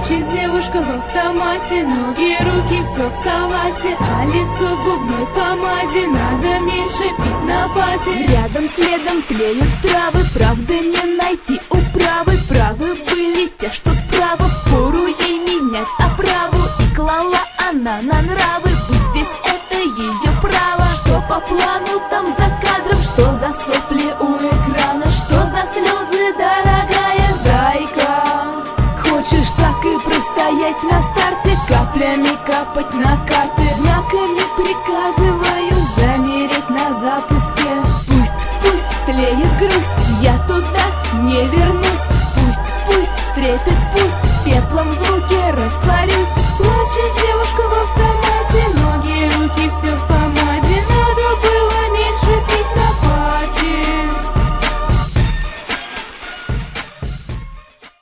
Кричит девушка в автомате, ноги, руки, все в салате, а лицо в губной помаде, надо меньше пить на базе. Рядом следом тлеют травы, правды не найти управы. Правы были те, что справа, впору ей менять оправу. И клала она на нравы, быть здесь это ее право. Что по плану там за кадром, что за сопли у экрана, что за слезы, дорогая зайка. Хочешь так и простоять на старте, каплями капать на карты. Однако не приказываю замереть на запуске. Пусть тлеет грусть, я туда не вернусь. Пусть трепет, пусть пеплом